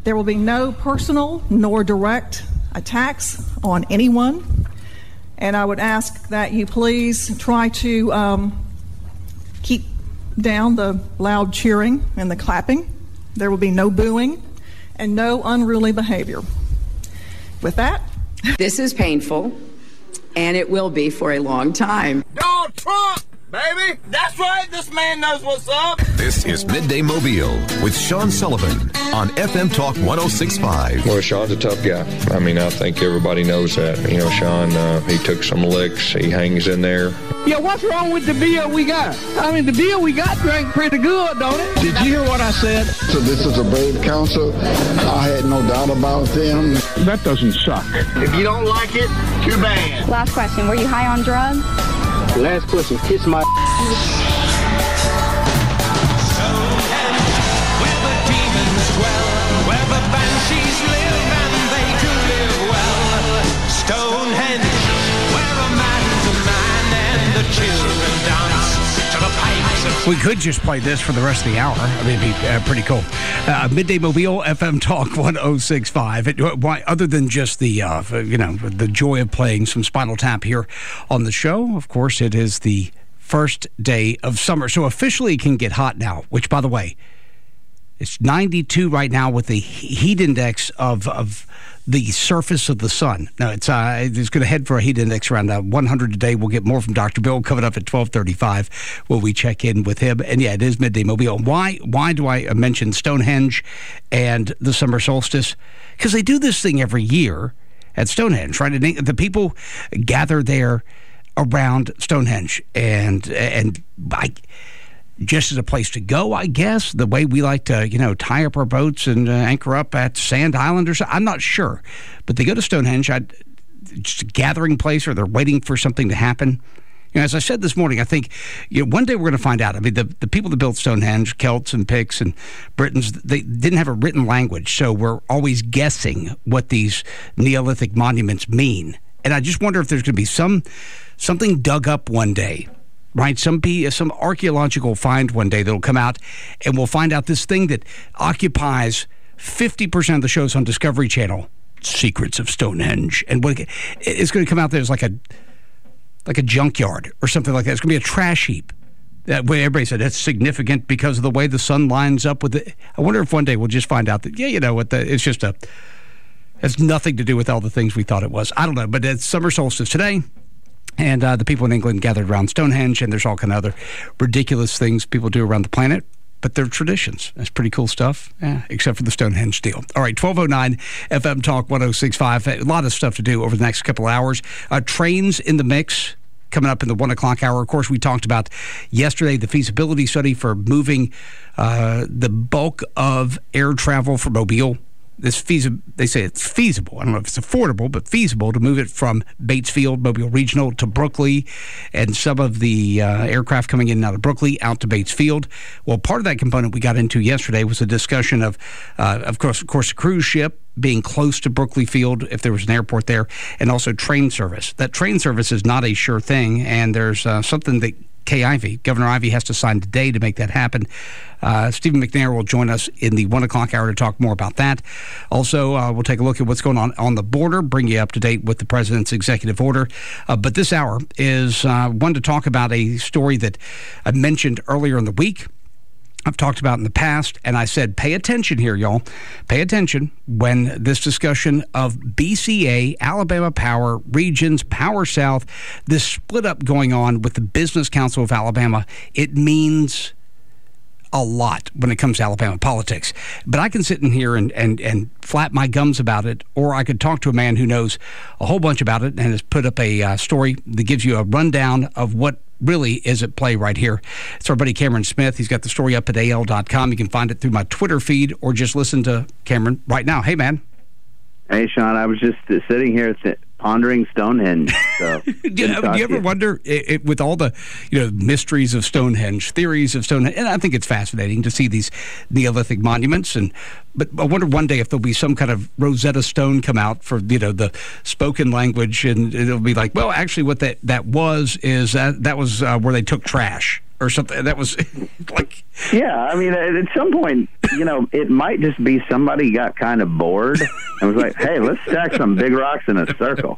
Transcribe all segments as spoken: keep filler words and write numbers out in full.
There will be no personal nor direct attacks on anyone, and I would ask that you please try to um, keep down the loud cheering and the clapping. There will be no booing and no unruly behavior. With that, this is painful, and it will be for a long time. Donald Trump, baby! That's right, this man knows what's up! This is Midday Mobile with Sean Sullivan on F M Talk one oh six point five. Well, Sean's a tough guy. I mean, I think everybody knows that. You know, Sean, uh, he took some licks. He hangs in there. Yeah, what's wrong with the beer we got? I mean, the beer we got drank pretty good, don't it? Did you hear what I said? So this is a brave council. I had no doubt about them. That doesn't suck. If you don't like it, too bad. Last question, were you high on drugs? Last question, kiss my... Where the demons dwell, where the banshees live and they do live well. Stonehenge, where a man's a man and the children dance to the pipes of... We could just play this for the rest of the hour. I mean, it'd be uh, pretty cool. Uh, Midday Mobile, F M Talk one oh six point five. It, why, other than just the, uh, you know, the joy of playing some Spinal Tap here on the show, of course, it is the first day of summer. So officially it can get hot now, which, by the way, it's ninety-two right now with the heat index of of the surface of the sun. Now, it's uh, it's going to head for a heat index around uh, one hundred today. We'll get more from Doctor Bill coming up at twelve thirty-five when we check in with him. And, yeah, it is Midday Mobile. Why, why do I mention Stonehenge and the summer solstice? Because they do this thing every year at Stonehenge, right? And the people gather there around Stonehenge. And, and I... just as a place to go, I guess, the way we like to, you know, tie up our boats and uh, anchor up at Sand Island or something. I'm not sure. But they go to Stonehenge, I'd, just a gathering place, or they're waiting for something to happen. You know, as I said this morning, I think, you know, one day we're going to find out. I mean, the, the people that built Stonehenge, Celts and Picts and Britons, they didn't have a written language, so we're always guessing what these Neolithic monuments mean. And I just wonder if there's going to be some something dug up one day, right? Some some archaeological find one day that'll come out, and we'll find out this thing that occupies fifty percent of the shows on Discovery Channel, Secrets of Stonehenge, and what it's going to come out there as like a like a junkyard or something like that. It's going to be a trash heap. That way, everybody said that's significant because of the way the sun lines up with it. I wonder if one day we'll just find out that yeah, you know what, the, it's just a has nothing to do with all the things we thought it was. I don't know, but it's summer solstice today. And uh, the people in England gathered around Stonehenge, and there's all kind of other ridiculous things people do around the planet, but they're traditions. That's pretty cool stuff, yeah, except for the Stonehenge deal. All right, twelve oh nine F M Talk one oh six point five. A lot of stuff to do over the next couple of hours. Uh, trains in the mix coming up in the one o'clock hour. Of course, we talked about yesterday the feasibility study for moving uh, the bulk of air travel from Mobile. This feasible, they say it's feasible. I don't know if it's affordable, but feasible to move it from Batesfield, Mobile Regional, to Brookley, and some of the uh, aircraft coming in and out of Brookley out to Batesfield. Well, part of that component we got into yesterday was a discussion of, uh, of course, of course, a cruise ship being close to Brookley Field if there was an airport there, and also train service. That train service is not a sure thing, and there's uh, something that Kay Ivey, Governor Ivey, has to sign today to make that happen. Uh, Stephen McNair will join us in the one o'clock hour to talk more about that. Also, uh, we'll take a look at what's going on on the border, bring you up to date with the president's executive order. Uh, but this hour is uh, one to talk about a story that I mentioned earlier in the week. I've talked about in the past, and I said, pay attention here, y'all. Pay attention when this discussion of B C A, Alabama Power, Regions, Power South, this split up going on with the Business Council of Alabama, it means a lot when it comes to Alabama politics. But I can sit in here and, and, and flap my gums about it, or I could talk to a man who knows a whole bunch about it and has put up a uh, story that gives you a rundown of what really is at play right here. It's our buddy Cameron Smith. He's got the story up at A L dot com. You can find it through my Twitter feed or just listen to Cameron right now. Hey, man. Hey, Sean. I was just uh, sitting here th- pondering Stonehenge. So do, you, do you ever you. wonder, it, it, with all the you know mysteries of Stonehenge, theories of Stonehenge, and I think it's fascinating to see these Neolithic monuments, and but I wonder one day if there'll be some kind of Rosetta Stone come out for you know the spoken language, and it'll be like, well, actually what that, that was is that, that was uh, where they took trash. or something. That was like, yeah. I mean, at, at some point, you know, it might just be somebody got kind of bored and was like, "Hey, let's stack some big rocks in a circle,"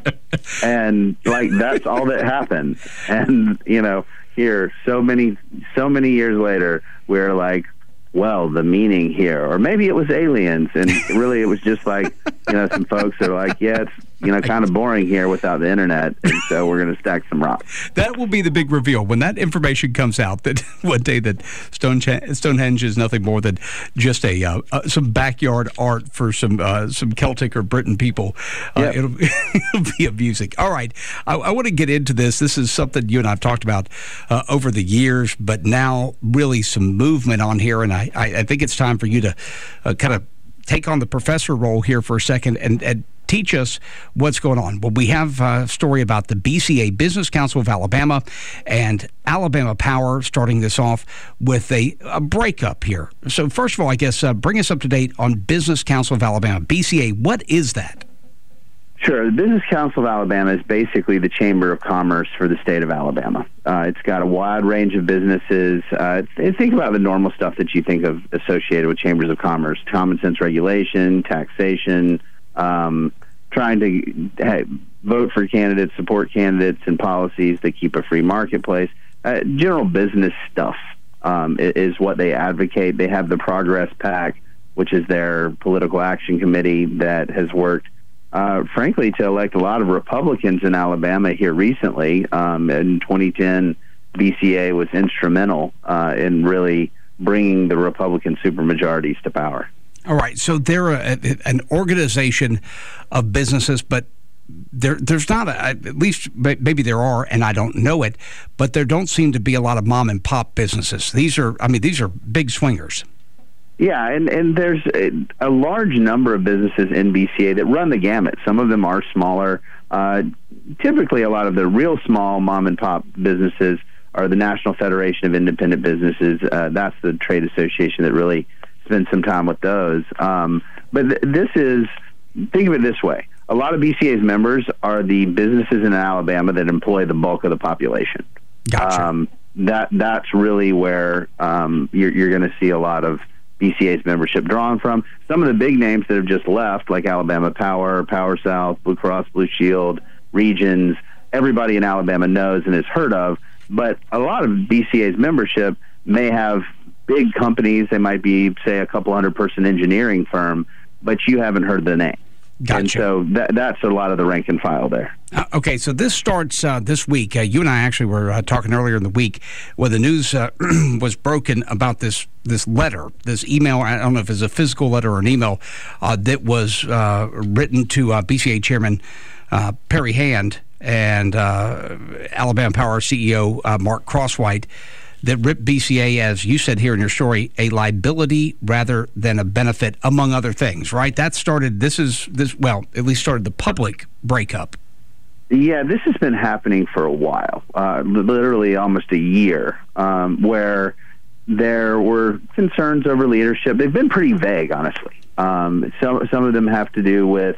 and like that's all that happened. And you know, here, so many, so many years later, we're like, well, the meaning here, or maybe it was aliens, and really it was just like, you know, some folks are like, yeah, it's, you know, kind of boring here without the internet, and so we're going to stack some rocks. That will be the big reveal when that information comes out, that one day that Stonehenge, Stonehenge is nothing more than just a uh, uh, some backyard art for some uh, some Celtic or Britain people. Uh, yep. it'll, it'll be amusing. All right, I, I want to get into this. This is something you and I have talked about uh, over the years, but now really some movement on here, and I, I, I think it's time for you to uh, kind of take on the professor role here for a second and, and teach us what's going on. Well, we have a story about the B C A, Business Council of Alabama, and Alabama Power starting this off with a, a breakup here. So first of all, I guess, uh, bring us up to date on Business Council of Alabama. B C A, what is that? Sure. The Business Council of Alabama is basically the Chamber of Commerce for the state of Alabama. Uh, it's got a wide range of businesses. Uh, think about the normal stuff that you think of associated with chambers of commerce: common sense regulation, taxation, um, trying to hey, vote for candidates, support candidates, and policies that keep a free marketplace. Uh, general business stuff um, is what they advocate. They have the Progress PAC, which is their political action committee that has worked Uh, frankly, to elect a lot of Republicans in Alabama here recently. Um, in twenty ten, B C A was instrumental uh, in really bringing the Republican supermajorities to power. All right, so they're a, an organization of businesses, but there, there's not, a, at least maybe there are, and I don't know it, but there don't seem to be a lot of mom and pop businesses. These are, I mean, these are big swingers. Yeah, and, and there's a, a large number of businesses in B C A that run the gamut. Some of them are smaller. Uh, typically, a lot of the real small mom-and-pop businesses are the National Federation of Independent Businesses. Uh, that's the trade association that really spends some time with those. Um, but th- this is, think of it this way. A lot of B C A's members are the businesses in Alabama that employ the bulk of the population. Gotcha. Um, that, that's really where um, you're, you're going to see a lot of B C A's membership drawn from. Some of the big names that have just left, like Alabama Power, Power South, Blue Cross Blue Shield, Regions, everybody in Alabama knows and has heard of, but a lot of B C A's membership may have big companies. They might be, say, a couple hundred person engineering firm, but you haven't heard the name. Gotcha. And so that, that's a lot of the rank and file there. Uh, okay, so this starts uh, this week. Uh, you and I actually were uh, talking earlier in the week where the news uh, was broken about this this letter, this email. I don't know if it's a physical letter or an email uh, that was uh, written to uh, B C A Chairman uh, Perry Hand and uh, Alabama Power C E O uh, Mark Crosswhite, that ripped B C A, as you said here in your story, a liability rather than a benefit, among other things, right? That started, this is, this well, at least started the public breakup. Yeah, this has been happening for a while, uh, literally almost a year, um, where there were concerns over leadership. They've been pretty vague, honestly. Um, some, some of them have to do with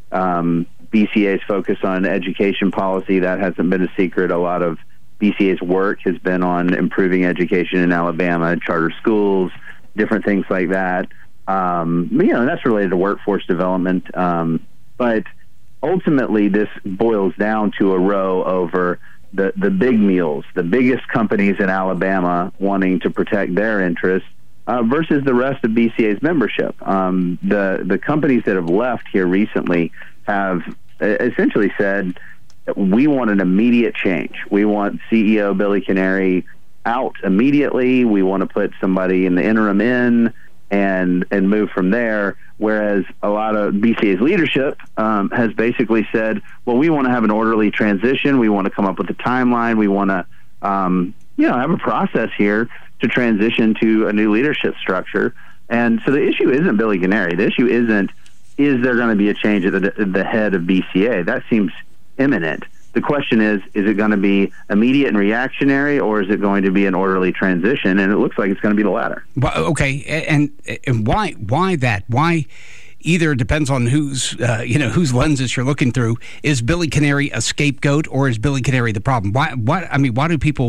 um, B C A's focus on education policy. That hasn't been a secret. A lot of B C A's work has been on improving education in Alabama, charter schools, different things like that. Um, you know, that's related to workforce development. Um, but ultimately, this boils down to a row over the, the big meals, the biggest companies in Alabama wanting to protect their interests uh, versus the rest of B C A's membership. Um, the, the companies that have left here recently have essentially said, we want an immediate change. We want C E O Billy Canary out immediately. We want to put somebody in the interim in and and move from there. Whereas a lot of B C A's leadership um, has basically said, well, we want to have an orderly transition. We want to come up with a timeline. We want to, um, you know, have a process here to transition to a new leadership structure. And so the issue isn't Billy Canary. The issue isn't, is there going to be a change at the, the head of B C A? That seems imminent. The question is, is it going to be immediate and reactionary, or is it going to be an orderly transition? And it looks like it's going to be the latter. Well, okay, and and why why that? Why? Either it depends on whose uh, you know whose lenses you're looking through. Is Billy Canary a scapegoat, or is Billy Canary the problem? Why? Why? I mean, why do people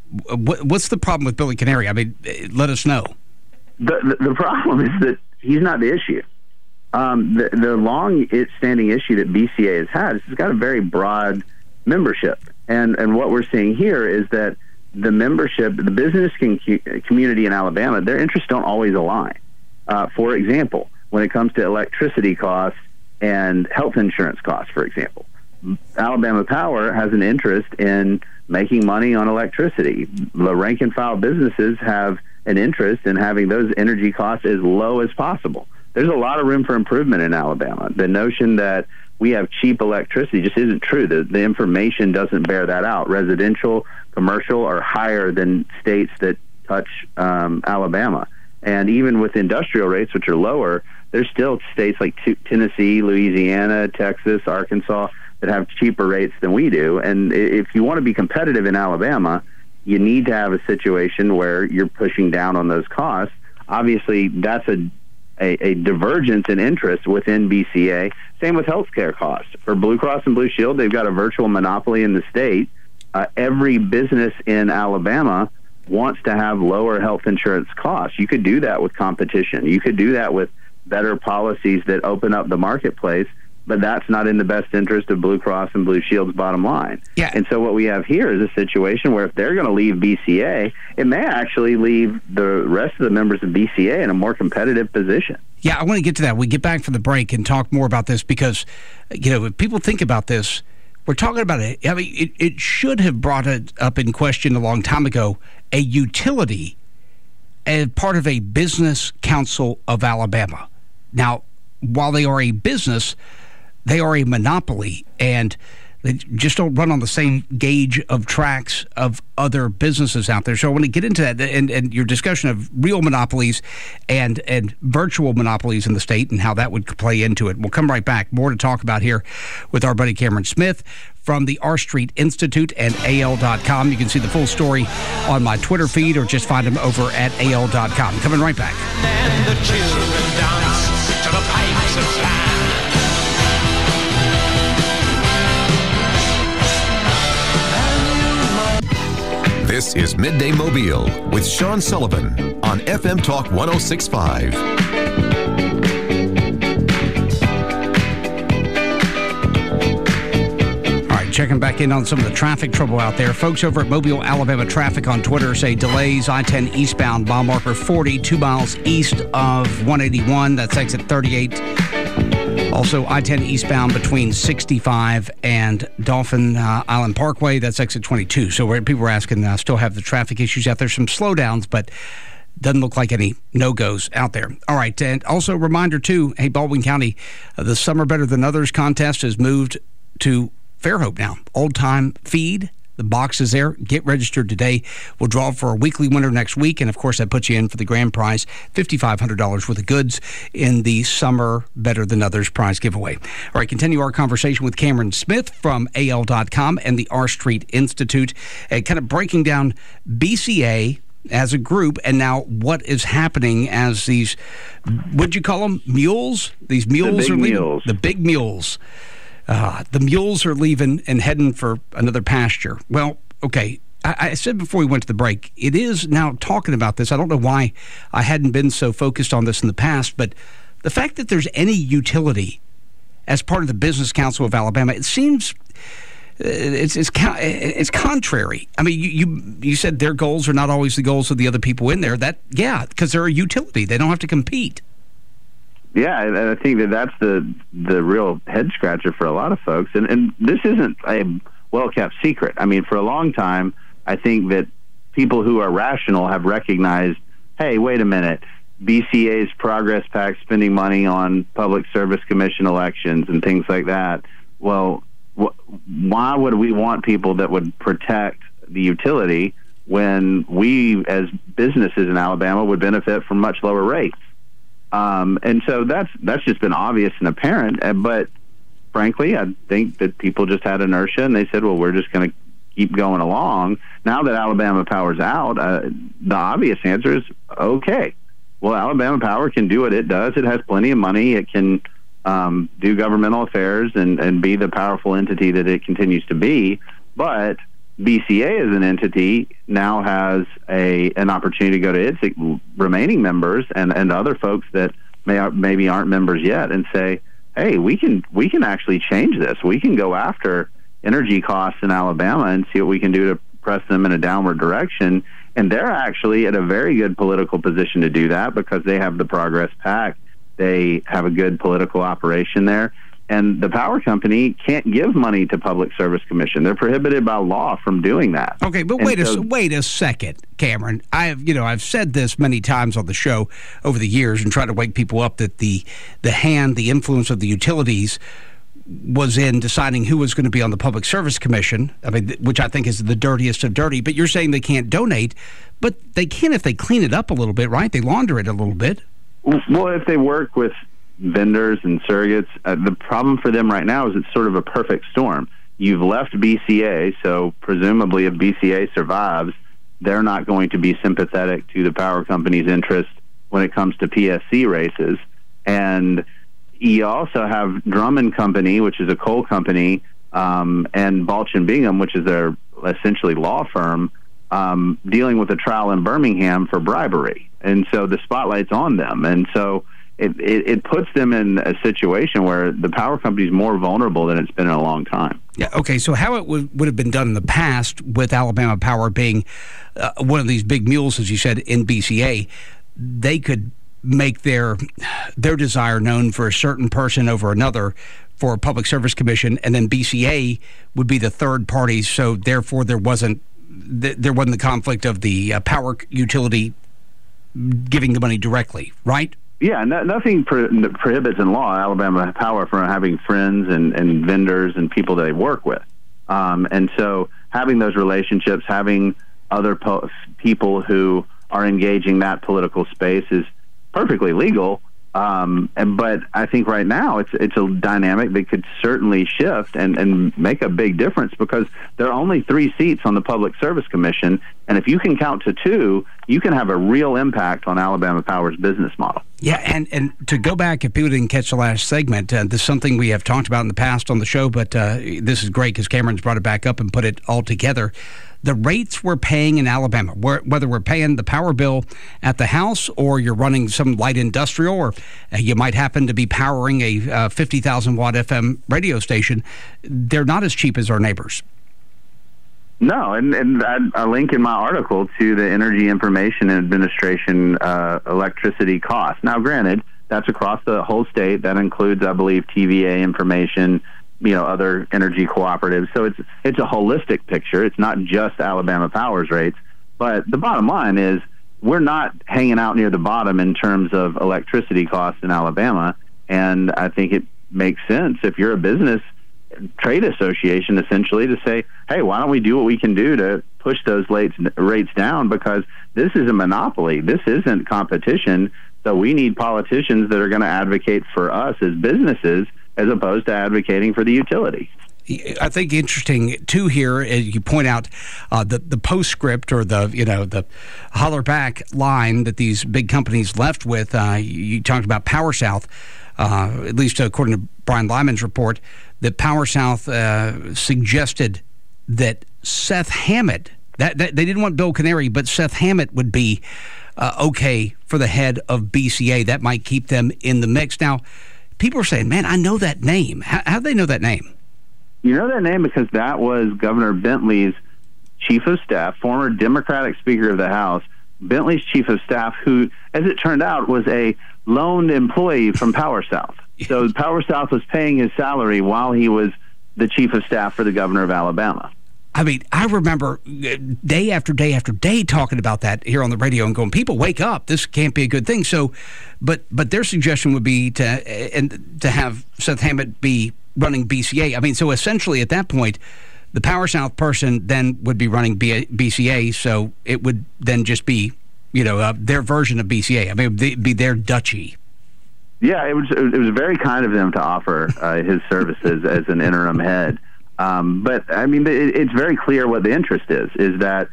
What, what's the problem with Billy Canary? I mean, let us know. The, the, the problem is that he's not the issue. Um, the, the long-standing issue that B C A has had is it's got a very broad membership. And, and what we're seeing here is that the membership, the business con- community in Alabama, their interests don't always align. Uh, for example, when it comes to electricity costs and health insurance costs, for example, Alabama Power has an interest in making money on electricity. The rank and file businesses have an interest in having those energy costs as low as possible. There's a lot of room for improvement in Alabama. The notion that we have cheap electricity just isn't true. The, the information doesn't bear that out. Residential, commercial are higher than states that touch um, Alabama. And even with industrial rates, which are lower, there's still states like t- Tennessee, Louisiana, Texas, Arkansas that have cheaper rates than we do. And if you want to be competitive in Alabama, you need to have a situation where you're pushing down on those costs. Obviously, that's a A, a divergence in interest within B C A. Same with healthcare costs. For Blue Cross and Blue Shield, they've got a virtual monopoly in the state. Uh, every business in Alabama wants to have lower health insurance costs. You could do that with competition. You could do that with better policies that open up the marketplace, but that's not in the best interest of Blue Cross and Blue Shield's bottom line. Yeah. And so what we have here is a situation where if they're going to leave B C A, it may actually leave the rest of the members of B C A in a more competitive position. Yeah, I want to get to that. We get back from the break and talk more about this because, you know, if people think about this, we're talking about it. I mean, it, it should have brought it up in question a long time ago, a utility as part of a business council of Alabama. Now, while they are a business, they are a monopoly, and they just don't run on the same gauge of tracks of other businesses out there. So I want to get into that and, and your discussion of real monopolies and, and virtual monopolies in the state and how that would play into it. We'll come right back. More to talk about here with our buddy Cameron Smith from the R Street Institute and A L dot com. You can see the full story on my Twitter feed or just find him over at A L dot com. Coming right back. And the children dance to the pipes of Pan. This is Midday Mobile with Sean Sullivan on F M Talk one oh six point five. All right, checking back in on some of the traffic trouble out there. Folks over at Mobile, Alabama Traffic on Twitter say delays I ten eastbound, mile marker forty, two miles east of one eighty-one. That's exit thirty-eight. Also, I ten eastbound between sixty-five and Dolphin uh, Island Parkway. That's exit twenty-two. So where people were asking, uh, still have the traffic issues out there. Some slowdowns, but doesn't look like any no-goes out there. All right, and also a reminder, too, hey, Baldwin County, uh, the Summer Better Than Others contest has moved to Fairhope now. Old-time feed. The box is there. Get registered today. We'll draw for a weekly winner next week. And, of course, that puts you in for the grand prize, five thousand five hundred dollars worth of goods in the Summer Better Than Others prize giveaway. All right, continue our conversation with Cameron Smith from A L dot com and the R Street Institute, and kind of breaking down B C A as a group and now what is happening as these, what'd you call them, mules? These mules the are leaving. Mules. The big mules. Uh, the mules are leaving and heading for another pasture. Well, okay, I, I said before we went to the break, it is now talking about this. I don't know why I hadn't been so focused on this in the past, but the fact that there's any utility as part of the Business Council of Alabama, it seems it's it's it's contrary. I mean, you, you you said their goals are not always the goals of the other people in there. That yeah, because they're a utility, they don't have to compete. Yeah, and I think that that's the the real head scratcher for a lot of folks. And and this isn't a well kept secret. I mean, for a long time, I think that people who are rational have recognized, hey, wait a minute, B C A's Progress PAC spending money on Public Service Commission elections and things like that. Well, wh- why would we want people that would protect the utility when we, as businesses in Alabama, would benefit from much lower rates? Um, and so that's that's just been obvious and apparent. But frankly, I think that people just had inertia, and they said, well, we're just going to keep going along. Now that Alabama Power's out, uh, the obvious answer is, okay, well, Alabama Power can do what it does. It has plenty of money. It can um, do governmental affairs and, and be the powerful entity that it continues to be. But B C A as an entity now has a an opportunity to go to its remaining members and, and other folks that may maybe aren't members yet and say, hey, we can we can actually change this. We can go after energy costs in Alabama and see what we can do to press them in a downward direction. And they're actually at a very good political position to do that because they have the Progress PAC. They have a good political operation there. And the power company can't give money to Public Service Commission. They're prohibited by law from doing that. Okay, but and wait so, a wait a second, Cameron. I've you know I've said this many times on the show over the years and tried to wake people up that the the hand, the influence of the utilities was in deciding who was going to be on the Public Service Commission. I mean, which I think is the dirtiest of dirty. But you're saying they can't donate, but they can if they clean it up a little bit, right? They launder it a little bit. Well, if they work with vendors and surrogates, uh, the problem for them right now is it's sort of a perfect storm. You've left B C A, so presumably if B C A survives, they're not going to be sympathetic to the power company's interest when it comes to P S C races. And you also have Drummond Company, which is a coal company, um, and Balch and Bingham, which is their essentially law firm, um, dealing with a trial in Birmingham for bribery. And so the spotlight's on them. And so It, it, it puts them in a situation where the power company is more vulnerable than it's been in a long time. Yeah. Okay. So how it would, would have been done in the past with Alabama Power being uh, one of these big mules, as you said, in B C A, they could make their their desire known for a certain person over another for a Public Service Commission, and then B C A would be the third party. So therefore, there wasn't there wasn't the conflict of the uh, power utility giving the money directly, right? Yeah, no, nothing pro- prohibits in law Alabama Power from having friends and, and vendors and people that they work with. Um, and so having those relationships, having other po- people who are engaging that political space is perfectly legal. Um, and, but I think right now it's it's a dynamic that could certainly shift and, and make a big difference because there are only three seats on the Public Service Commission. And if you can count to two, you can have a real impact on Alabama Power's business model. Yeah, and, and to go back, if people didn't catch the last segment, uh, this is something we have talked about in the past on the show, but uh, this is great because Cameron's brought it back up and put it all together. The rates we're paying in Alabama, whether we're paying the power bill at the house or you're running some light industrial or you might happen to be powering a uh, fifty thousand watt F M radio station, they're not as cheap as our neighbors. No, and, and I, I link in my article to the Energy Information Administration uh, electricity costs. Now, granted, that's across the whole state. That includes, I believe, T V A information, you know, other energy cooperatives. So it's it's a holistic picture. It's not just Alabama Power's rates. But the bottom line is we're not hanging out near the bottom in terms of electricity costs in Alabama. And I think it makes sense if you're a business trade association essentially to say, hey, why don't we do what we can do to push those rates rates down, because this is a monopoly. This isn't competition. So we need politicians that are going to advocate for us as businesses as opposed to advocating for the utility. I think interesting too here, as you point out, uh, the the postscript or the you know the holler back line that these big companies left with. Uh, you talked about Power South, uh, at least according to Brian Lyman's report, that Power South uh, suggested that Seth Hammett, that, that they didn't want Bill Canary, but Seth Hammett would be uh, okay for the head of B C A. That might keep them in the mix. Now, people are saying, man, I know that name. How, how do they know that name? You know that name because that was Governor Bentley's chief of staff, former Democratic Speaker of the House, Bentley's chief of staff, who, as it turned out, was a loaned employee from Power South. So Power South was paying his salary while he was the chief of staff for the governor of Alabama. I mean, I remember day after day after day talking about that here on the radio and going, people, wake up. This can't be a good thing. So, but but their suggestion would be to and to have Seth Hammett be running B C A. I mean, so essentially at that point, the Power South person then would be running B C A. So it would then just be, you know, uh, their version of B C A. I mean, it would be their duchy. Yeah, it was it was very kind of them to offer uh, his services as an interim head. Um, but I mean, it, it's very clear what the interest is. Is that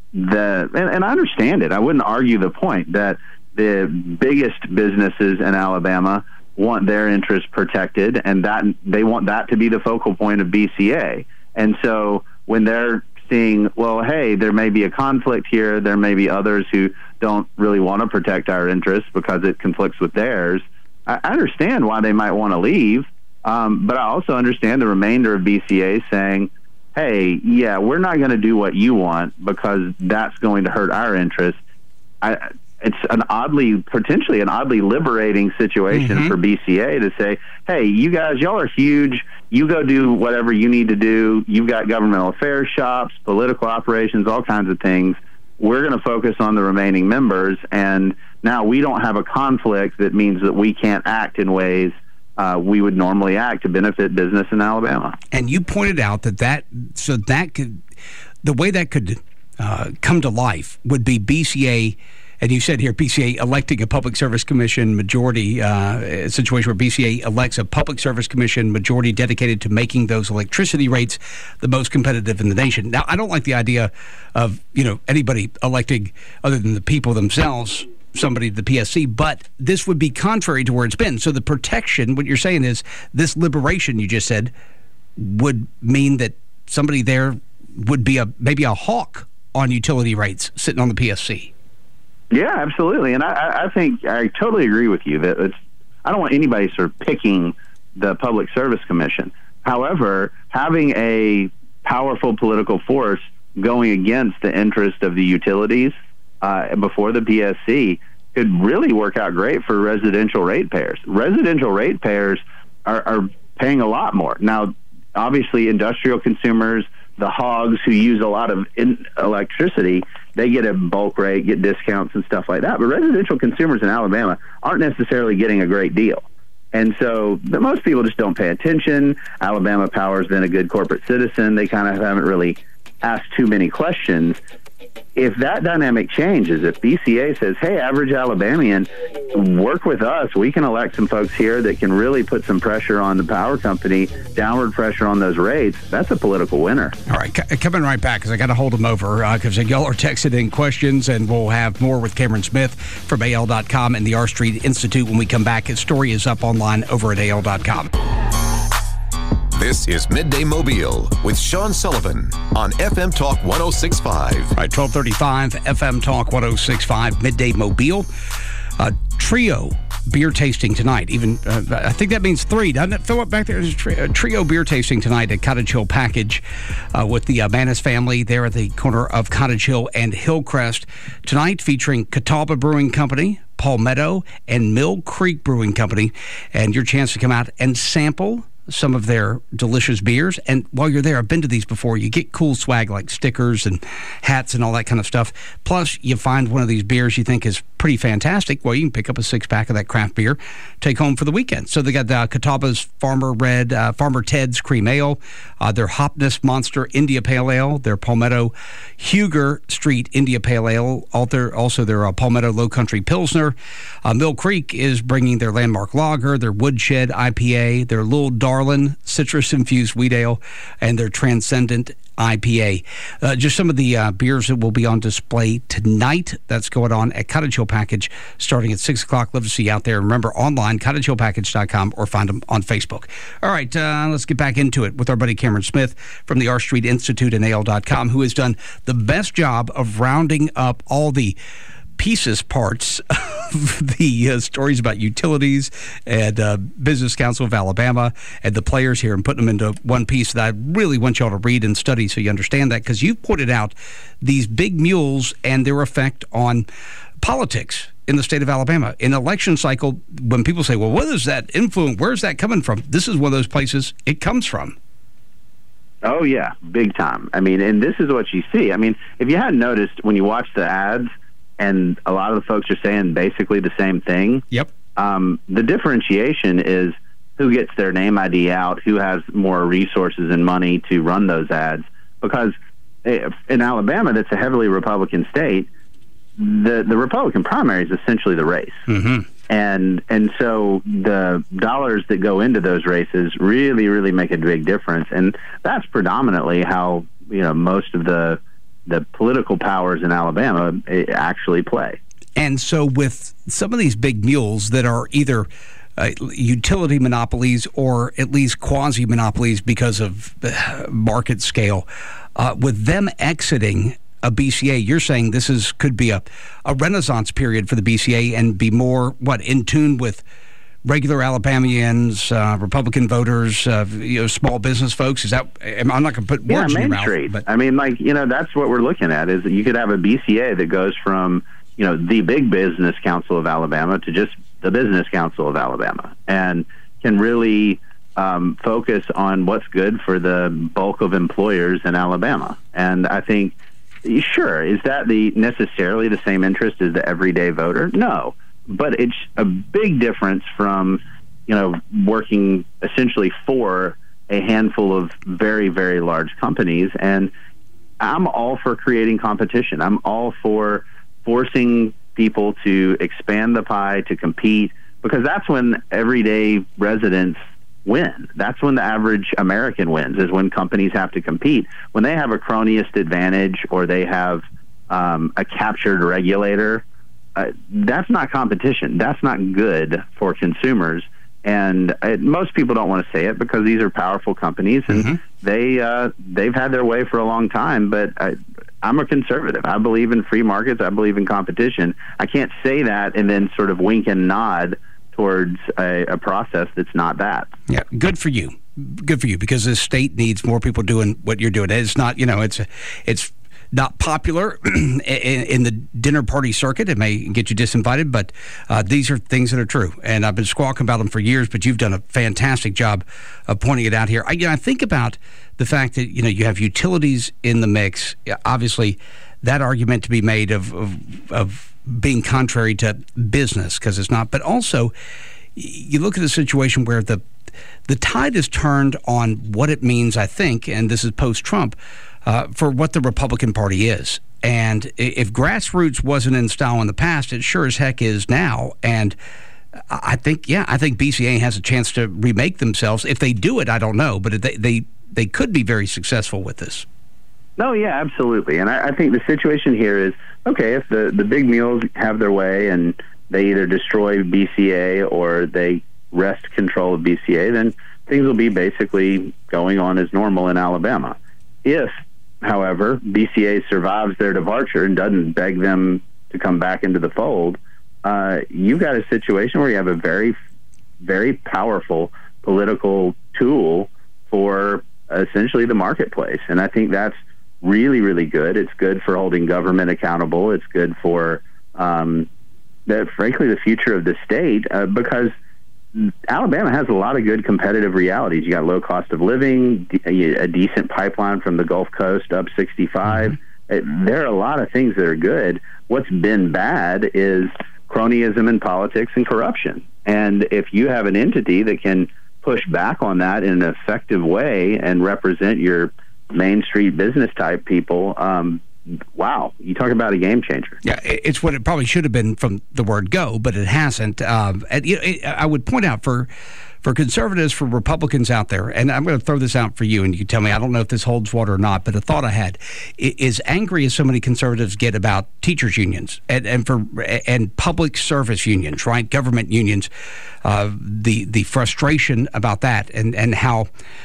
the and, and I understand it. I wouldn't argue the point that the biggest businesses in Alabama want their interests protected, and that they want that to be the focal point of B C A. And so when they're suggesting, well, hey, there may be a conflict here. There may be others who don't really want to protect our interests because it conflicts with theirs. I understand why they might want to leave, um, but I also understand the remainder of B C A saying, hey, yeah, we're not going to do what you want because that's going to hurt our interests. I, it's an oddly, potentially an oddly liberating situation mm-hmm. for B C A to say, hey, you guys, y'all are huge. You go do whatever you need to do. You've got governmental affairs shops, political operations, all kinds of things. We're going to focus on the remaining members, and now we don't have a conflict that means that we can't act in ways uh, we would normally act to benefit business in Alabama. And you pointed out that that, so that could, the way that could uh, come to life would be B C A. And you said here, B C A electing a Public Service Commission majority, uh, a situation where B C A elects a Public Service Commission majority dedicated to making those electricity rates the most competitive in the nation. Now, I don't like the idea of, you know, anybody electing other than the people themselves, somebody to the P S C, but this would be contrary to where it's been. So the protection, what you're saying is this liberation you just said would mean that somebody there would be a maybe a hawk on utility rates sitting on the P S C. Yeah, absolutely. And I, I think I totally agree with you that it's, I don't want anybody sort of picking the Public Service Commission. However, having a powerful political force going against the interest of the utilities uh, before the P S C could really work out great for residential ratepayers. Residential ratepayers are, are paying a lot more. Now, obviously, industrial consumers, the hogs who use a lot of in electricity, they get a bulk rate, get discounts and stuff like that. But residential consumers in Alabama aren't necessarily getting a great deal. And so the, most people just don't pay attention. Alabama Power's been a good corporate citizen. They kind of haven't really asked too many questions. If that dynamic changes, if B C A says, hey, average Alabamian, work with us, we can elect some folks here that can really put some pressure on the power company, downward pressure on those rates, that's a political winner. All right, c- coming right back, because I got to hold them over, because uh, y'all are texting in questions, and we'll have more with Cameron Smith from A L dot com and the R Street Institute when we come back. His story is up online over at A L dot com. This is Midday Mobile with Sean Sullivan on F M Talk one oh six point five. All right, twelve thirty-five F M Talk one oh six point five, Midday Mobile. Uh, trio beer tasting tonight. Even uh, I think that means three, doesn't it? Fill up back there. There's a, tri- a trio beer tasting tonight at Cottage Hill Package uh, with the uh, Manis family there at the corner of Cottage Hill and Hillcrest. Tonight featuring Catawba Brewing Company, Palmetto, and Mill Creek Brewing Company. And your chance to come out and sample some of their delicious beers. And while you're there, I've been to these before, you get cool swag like stickers and hats and all that kind of stuff. Plus, you find one of these beers you think is pretty fantastic. Well, you can pick up a six-pack of that craft beer, take home for the weekend. So they got uh, Catawba's Farmer Red, uh, Farmer Ted's Cream Ale, uh, their Hopness Monster India Pale Ale, their Palmetto Huger Street India Pale Ale, also their uh, Palmetto Low Country Pilsner. Uh, Mill Creek is bringing their Landmark Lager, their Woodshed I P A, their Little Darlin citrus-infused wheat ale, and their Transcendent I P A. Uh, just some of the uh, beers that will be on display tonight. That's going on at Cottage Hill Package starting at six o'clock. Love to see you out there. Remember, online, cottage hill package dot com, or find them on Facebook. All right, uh, let's get back into it with our buddy Cameron Smith from the R Street Institute and A L dot com, who has done the best job of rounding up all the pieces, parts of the uh, stories about utilities and uh, Business Council of Alabama and the players here and putting them into one piece that I really want y'all to read and study so you understand that, because you've pointed out these big mules and their effect on politics in the state of Alabama. In election cycle, when people say, well, what is that influence? Where's that coming from? This is one of those places it comes from. Oh, yeah, big time. I mean, and this is what you see. I mean, if you hadn't noticed when you watch the ads, and a lot of the folks are saying basically the same thing. Yep. Um, the differentiation is who gets their name I D out, who has more resources and money to run those ads. Because in Alabama, that's a heavily Republican state, the, the Republican primary is essentially the race. Mm-hmm. And and so the dollars that go into those races really, really make a big difference. And that's predominantly how, you know, most of the the political powers in Alabama actually play. And so with some of these big mules that are either uh, utility monopolies or at least quasi-monopolies because of uh, market scale. Uh, with them exiting a B C A, you're saying this is could be a, a renaissance period for the B C A and be more, what, in tune with regular Alabamians, uh, Republican voters, uh, you know, small business folks? Is that, I'm not going to put yeah, words in your Main mouth. Street. But I mean, like, you know, that's what we're looking at is that you could have a B C A that goes from, you know, the big Business Council of Alabama to just the Business Council of Alabama, and can really um, focus on what's good for the bulk of employers in Alabama. And I think, sure, is that the necessarily the same interest as the everyday voter? No, but it's a big difference from, you know, working essentially for a handful of very, very large companies. And I'm all for creating competition. I'm all for forcing people to expand the pie, to compete, because that's when everyday residents win. That's when the average American wins, is when companies have to compete. When they have a cronyist advantage or they have um, a captured regulator, uh, that's not competition. That's not good for consumers. And uh, most people don't want to say it because these are powerful companies, and mm-hmm. they, uh, they've had their way for a long time. But I, I'm a conservative. I believe in free markets. I believe in competition. I can't say that and then sort of wink and nod towards a, a process that's not that. Yeah, good for you. Good for you, because this state needs more people doing what you're doing. It's not, you know, it's it's not popular in, in the dinner party circuit. It may get you disinvited, but uh, these are things that are true. And I've been squawking about them for years, but you've done a fantastic job of pointing it out here. I, you know, I think about the fact that, you know, you have utilities in the mix. Obviously, that argument to be made of of, of being contrary to business, because it's not. But also, you look at a situation where the the tide is turned on what it means, I think, and this is post-Trump, uh, for what the Republican Party is. And if grassroots wasn't in style in the past, it sure as heck is now. And I think, yeah, I think B C A has a chance to remake themselves. If they do it, I don't know, but they they, they could be very successful with this. No, yeah, absolutely. And I, I think the situation here is, okay, if the, the big mules have their way and they either destroy B C A or they wrest control of B C A, then things will be basically going on as normal in Alabama. If, however, B C A survives their departure and doesn't beg them to come back into the fold, uh, you've got a situation where you have a very, very powerful political tool for essentially the marketplace. And I think that's really, really good. It's good for holding government accountable. It's good for, um, the, frankly, the future of the state, uh, because Alabama has a lot of good competitive realities. You got low cost of living, a decent pipeline from the Gulf Coast up sixty-five. Mm-hmm. There are a lot of things that are good. What's been bad is cronyism in politics and corruption. And if you have an entity that can push back on that in an effective way and represent your Main Street business type people, um, wow, you talk about a game changer. Yeah, it's what it probably should have been from the word go, but it hasn't. Um, and, you know, it, I would point out for for conservatives, for Republicans out there, and I'm going to throw this out for you, and you can tell me, I don't know if this holds water or not, but a thought I had is angry as so many conservatives get about teachers unions and, and for and public service unions, right? Government unions, uh, the the frustration about that and, and how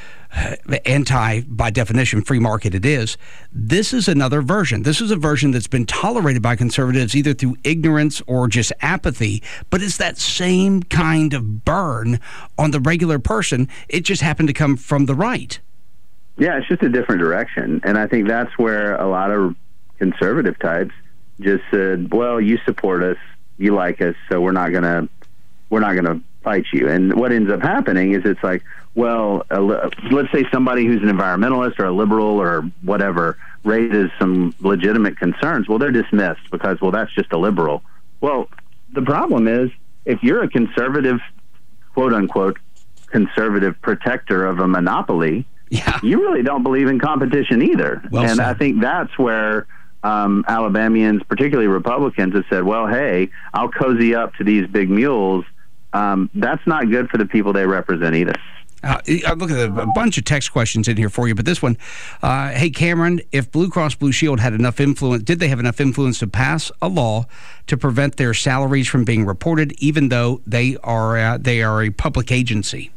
anti, by definition, free market it is. This is another version. This is a version that's been tolerated by conservatives either through ignorance or just apathy, but it's that same kind of burn on the regular person. It just happened to come from the right. Yeah, it's just a different direction. And I think that's where a lot of conservative types just said, well, you support us, you like us, so we're not going to we're not going to fight you. And what ends up happening is it's like, well, uh, let's say somebody who's an environmentalist or a liberal or whatever raises some legitimate concerns. Well, they're dismissed because, well, that's just a liberal. Well, the problem is if you're a conservative, quote unquote, conservative protector of a monopoly, yeah. you really don't believe in competition either. Well and said. I think that's where um, Alabamians, particularly Republicans, have said, well, hey, I'll cozy up to these big mules. Um, that's not good for the people they represent either. Uh, I look at a, a bunch of text questions in here for you, but this one, uh, hey, Cameron, if Blue Cross Blue Shield had enough influence, did they have enough influence to pass a law to prevent their salaries from being reported, even though they are uh, they are a public agency?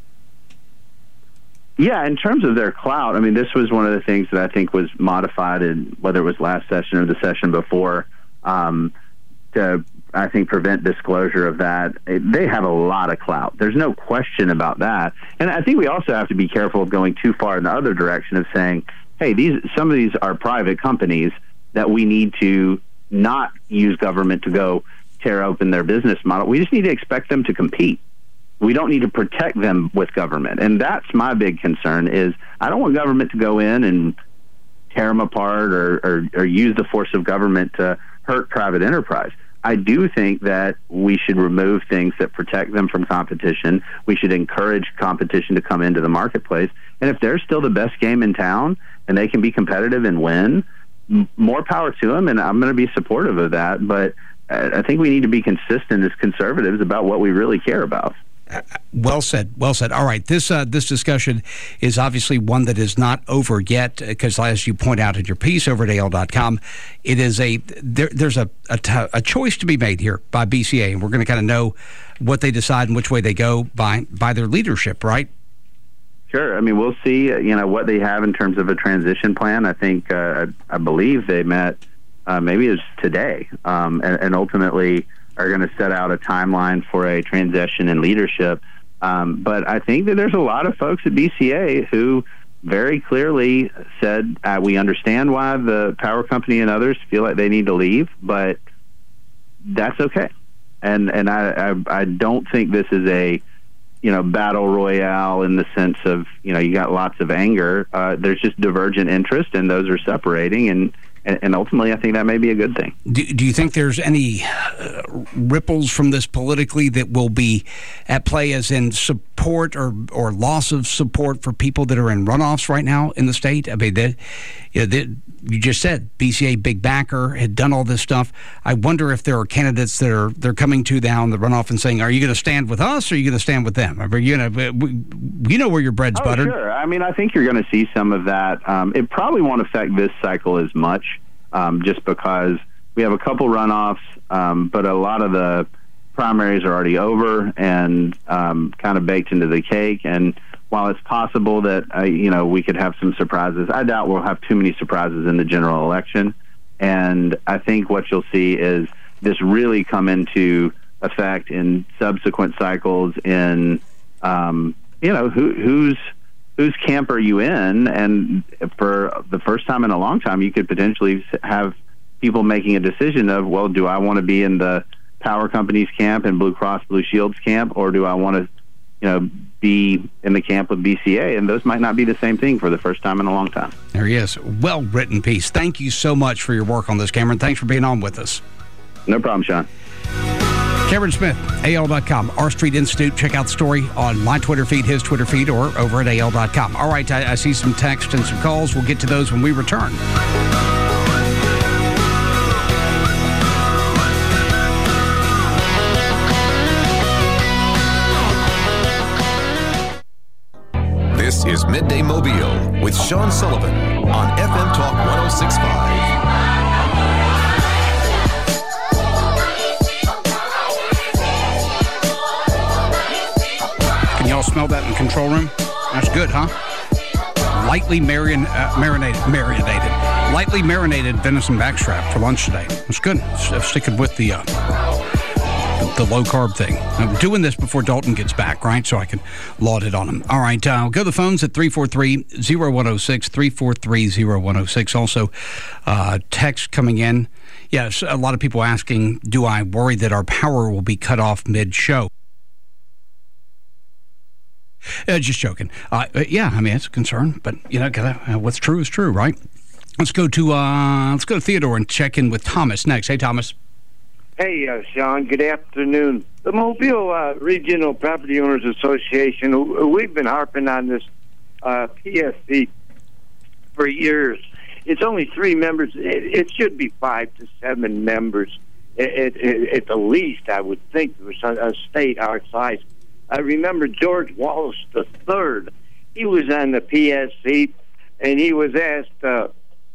Yeah, in terms of their clout, I mean, this was one of the things that I think was modified in whether it was last session or the session before um, to, I think, prevent disclosure of that. They have a lot of clout. There's no question about that. And I think we also have to be careful of going too far in the other direction of saying, hey, these some of these are private companies that we need to not use government to go tear open their business model. We just need to expect them to compete. We don't need to protect them with government. And that's my big concern is I don't want government to go in and tear them apart or, or, or use the force of government to hurt private enterprise. I do think that we should remove things that protect them from competition. We should encourage competition to come into the marketplace. And if they're still the best game in town and they can be competitive and win, m- more power to them. And I'm going to be supportive of that. But I think we need to be consistent as conservatives about what we really care about. Uh, well said. Well said. All right. This uh, this discussion is obviously one that is not over yet because, as you point out in your piece over at A L dot com, it is a there, there's a, a, t- a choice to be made here by B C A, and we're going to kind of know what they decide and which way they go by by their leadership, right? Sure. I mean, we'll see. Uh, you know what they have in terms of a transition plan. I think uh, I, I believe they met uh, maybe it was today, um, and, and ultimately are going to set out a timeline for a transition in leadership. Um, but I think that there's a lot of folks at B C A who very clearly said, uh, we understand why the power company and others feel like they need to leave, but that's okay. And and I, I, I don't think this is a, you know, battle royale in the sense of, you know, you got lots of anger. Uh, there's just divergent interest, and those are separating, and And ultimately, I think that may be a good thing. Do, do you think there's any uh, ripples from this politically that will be at play, as in support or, or loss of support for people that are in runoffs right now in the state? I mean, they, you know, they, you just said B C A big backer had done all this stuff. I wonder if there are candidates that are they're coming to down the runoff and saying, "Are you going to stand with us, or are you going to stand with them?" Are you going to, you know, where your bread's oh, buttered. Sure. I mean, I think you're going to see some of that. Um, it probably won't affect this cycle as much. Um, just because we have a couple runoffs, um, but a lot of the primaries are already over and um, kind of baked into the cake. And while it's possible that, uh, you know, we could have some surprises, I doubt we'll have too many surprises in the general election. And I think what you'll see is this really come into effect in subsequent cycles in, um, you know, who, who's, whose camp are you in? And for the first time in a long time, you could potentially have people making a decision of, well, do I want to be in the power company's camp and Blue Cross Blue Shield's camp, or do I want to, you know, be in the camp of B C A? And those might not be the same thing for the first time in a long time. There he is. Well-written piece. Thank you so much for your work on this, Cameron. Thanks for being on with us. No problem, Sean. Cameron Smith, A L dot com, R Street Institute. Check out the story on my Twitter feed, his Twitter feed, or over at A L dot com. All right, I, I see some text and some calls. We'll get to those when we return. This is Midday Mobile with Sean Sullivan on F M Talk one oh six point five. Y'all smell that in the control room? That's good, huh? Lightly marin- uh, marinated, marinated, lightly marinated venison backstrap for lunch today. It's good. S- sticking with the, uh, the the low carb thing. I'm doing this before Dalton gets back, right? So I can laud it on him. All right, uh, I'll go to the phones at three four three, oh one oh six, three four three, oh one oh six. Also, uh, text coming in. Yes, a lot of people asking, do I worry that our power will be cut off mid-show? Uh, just joking. Uh, yeah, I mean, it's a concern, but, you know, gotta, uh, what's true is true, right? Let's go to uh, let's go to Theodore and check in with Thomas next. Hey, Thomas. Hey, uh, Sean. Good afternoon. The Mobile uh, Regional Property Owners Association, we've been harping on this uh, P S C for years. It's only three members. It, it should be five to seven members at, at, at the least, I would think, for a state our size. I remember George Wallace the third. He was on the P S C, and he was asked uh,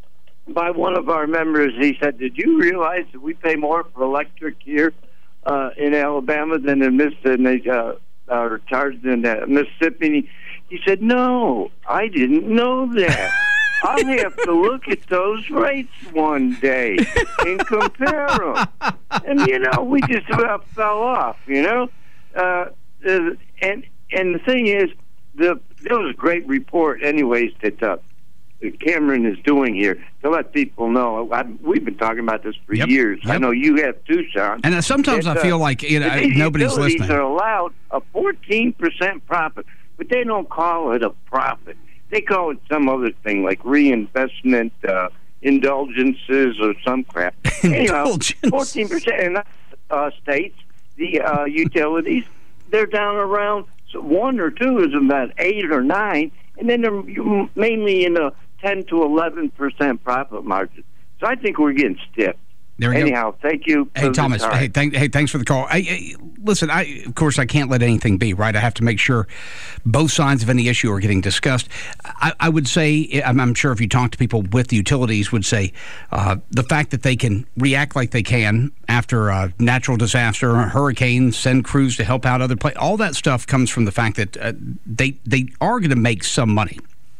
by one of our members, he said, did you realize that we pay more for electric here uh, in Alabama than in Mississippi, uh, are charged in uh, Mississippi? And he, he said, no, I didn't know that. I'll have to look at those rates one day and compare them. And, you know, we just about fell off, you know. Uh, uh, and and the thing is, the there was a great report anyways that uh, Cameron is doing here to let people know. I, we've been talking about this for yep. years. Yep. I know you have too, Sean. And uh, sometimes that, I feel uh, like you know these nobody's utilities listening. Are allowed a fourteen percent profit, but they don't call it a profit. They call it some other thing like reinvestment, uh, indulgences, or some crap. Anyhow, fourteen percent in uh, states, the uh, utilities, they're down around one or two is about eight or nine, and then they're mainly in a ten to eleven percent profit margin. So I think we're getting stiff. There we Anyhow, go. thank you. Hey, Thomas. Hey, thank, hey, thanks for the call. I, I, listen, I of course I can't let anything be, right? I have to make sure both sides of any issue are getting discussed. I, I would say, I'm, I'm sure if you talk to people with the utilities, would say uh, the fact that they can react like they can after a natural disaster, a hurricane, send crews to help out other places, all that stuff comes from the fact that uh, they they are going to make some money,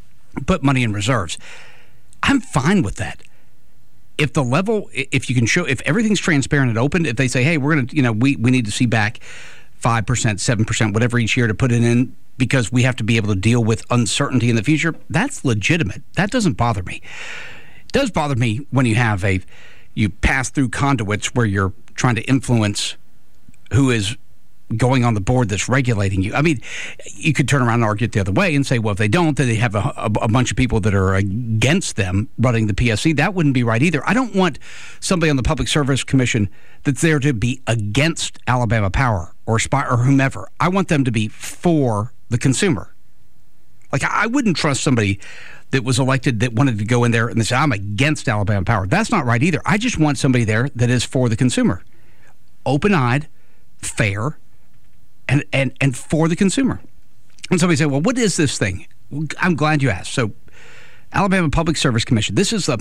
put money in reserves. I'm fine with that. If the level, if you can show, if everything's transparent and open, if they say, hey, we're going to, you know, we, we need to see back five percent, seven percent, whatever each year to put it in because we have to be able to deal with uncertainty in the future, that's legitimate. That doesn't bother me. It does bother me when you have a, you pass through conduits where you're trying to influence who is going on the board that's regulating you. I mean, you could turn around and argue it the other way and say, well, if they don't, then they have a, a, a bunch of people that are against them running the P S C. That wouldn't be right either. I don't want somebody on the Public Service Commission that's there to be against Alabama Power or Spire or whomever. I want them to be for the consumer. Like, I wouldn't trust somebody that was elected that wanted to go in there and they say, I'm against Alabama Power. That's not right either. I just want somebody there that is for the consumer. Open-eyed, fair, And, and and for the consumer. And somebody say, well, what is this thing? Well, I'm glad you asked. So, Alabama Public Service Commission. This is the,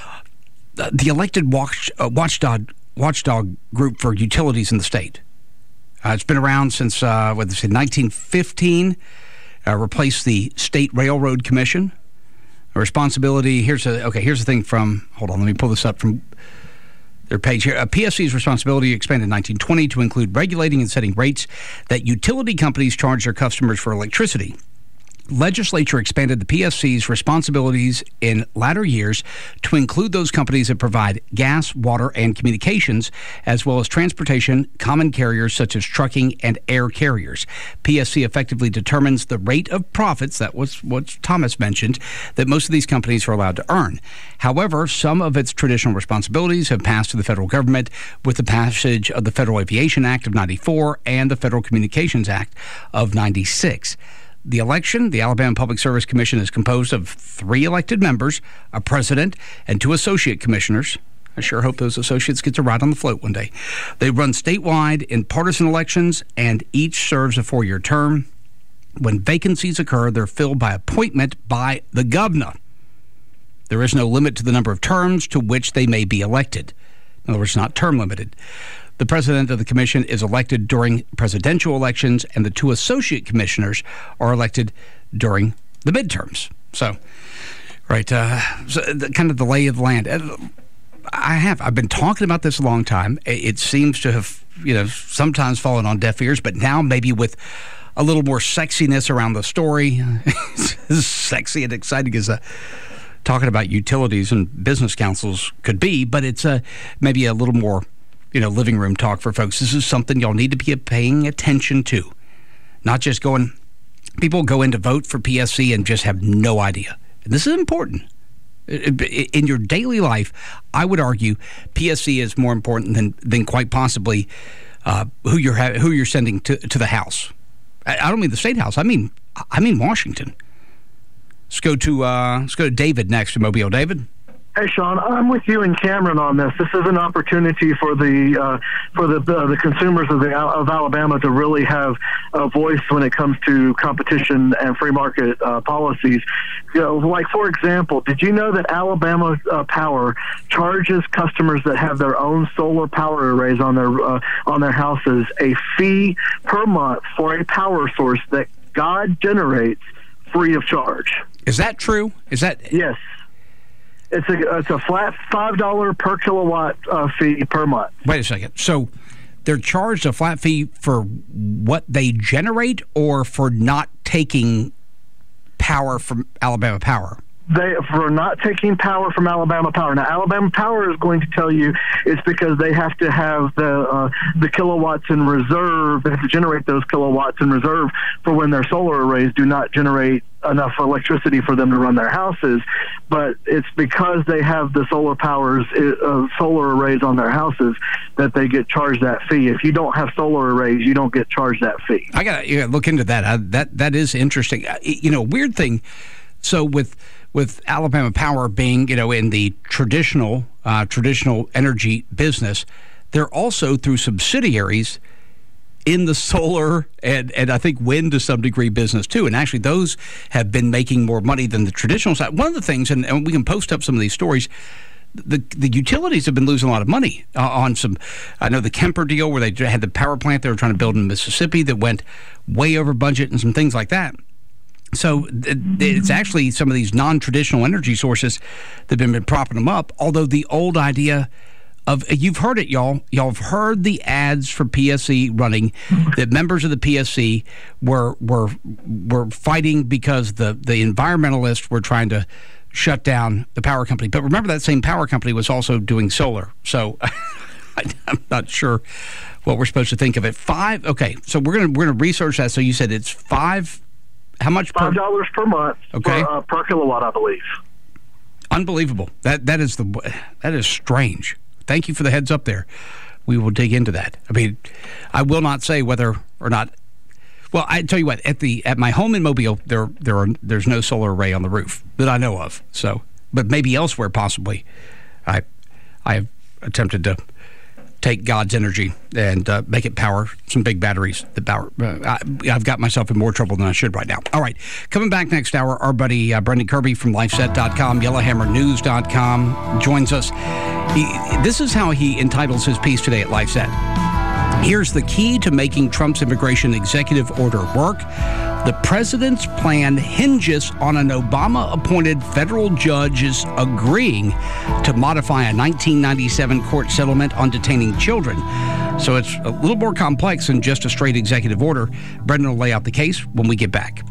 the elected watch, uh, watchdog, watchdog group for utilities in the state. Uh, it's been around since, uh, what is it, nineteen fifteen. Uh, replaced the State Railroad Commission. A responsibility, here's a, okay, here's the thing from, hold on, let me pull this up from their page here. A P S C's responsibility expanded in nineteen twenty to include regulating and setting rates that utility companies charge their customers for electricity. Legislature expanded the P S C's responsibilities in latter years to include those companies that provide gas, water, and communications, as well as transportation, common carriers such as trucking and air carriers. P S C effectively determines the rate of profits, that was what Thomas mentioned, that most of these companies are allowed to earn. However, some of its traditional responsibilities have passed to the federal government with the passage of the Federal Aviation Act of ninety-four and the Federal Communications Act of ninety-six. The election, the Alabama Public Service Commission, is composed of three elected members, a president, and two associate commissioners. I sure hope those associates get to ride on the float one day. They run statewide in partisan elections, and each serves a four-year term. When vacancies occur, they're filled by appointment by the governor. There is no limit to the number of terms to which they may be elected. In other words, not term limited. The president of the commission is elected during presidential elections, and the two associate commissioners are elected during the midterms. So, right, uh, so the, kind of the lay of the land. I have. I've been talking about this a long time. It seems to have, you know, sometimes fallen on deaf ears, but now maybe with a little more sexiness around the story. As sexy and exciting as a talking about utilities and business councils could be, but it's uh, maybe a little more, you know, living room talk for folks. This is something y'all need to be paying attention to. Not just going, people go in to vote for P S C and just have no idea. And this is important. In your daily life, I would argue P S C is more important than than quite possibly uh, who you're ha- who you're sending to to the House. I, I don't mean the State House. I mean I mean Washington. Let's go to uh, let's go to David next to Mobile. David. Hey, Sean, I'm with you and Cameron on this. This is an opportunity for the uh, for the uh, the consumers of the of Alabama to really have a voice when it comes to competition and free market uh, policies. You know, like for example, did you know that Alabama uh, Power charges customers that have their own solar power arrays on their uh, on their houses a fee per month for a power source that God generates free of charge? Is that true? Is that yes? It's a it's a flat five dollar per kilowatt uh, fee per month. Wait a second. So they're charged a flat fee for what they generate, or for not taking power from Alabama Power? They for not taking power from Alabama Power. Now, Alabama Power is going to tell you it's because they have to have the uh, the kilowatts in reserve. They have to generate those kilowatts in reserve for when their solar arrays do not generate enough electricity for them to run their houses. But it's because they have the solar powers, uh, solar arrays on their houses that they get charged that fee. If you don't have solar arrays, you don't get charged that fee. I got to look into that. Uh, that that is interesting. Uh, you know, weird thing. So with with Alabama Power being, you know, in the traditional uh, traditional energy business, they're also through subsidiaries in the solar and, and I think wind to some degree business too. And actually those have been making more money than the traditional side. One of the things, and, and we can post up some of these stories, the the utilities have been losing a lot of money uh, on some, I know the Kemper deal where they had the power plant they were trying to build in Mississippi that went way over budget and some things like that. So it's actually some of these non-traditional energy sources that have been propping them up, although the old idea of, you've heard it, y'all. Y'all have heard the ads for P S C running, that members of the P S C were were were fighting because the, the environmentalists were trying to shut down the power company. But remember, that same power company was also doing solar. So I'm not sure what we're supposed to think of it. Five, okay, so we're going to we're going to research that. So you said it's five... How much? Five dollars per month, okay, per, uh, per kilowatt, I believe. Unbelievable. That that is the that is strange. Thank you for the heads up there. We will dig into that. I mean, I will not say whether or not. Well, I tell you what. At the at my home in Mobile, there there are there's no solar array on the roof that I know of. So, but maybe elsewhere, possibly. I I have attempted to take God's energy and uh, make it power some big batteries that power. Uh, I, I've got myself in more trouble than I should right now. All right. Coming back next hour, our buddy uh, Brendan Kirby from Lifeset dot com, Yellowhammer News dot com joins us. He, this is how he entitles his piece today at Lifeset. Here's the key to making Trump's immigration executive order work. The president's plan hinges on an Obama-appointed federal judge's agreeing to modify a nineteen ninety-seven court settlement on detaining children. So it's a little more complex than just a straight executive order. Brendan will lay out the case when we get back.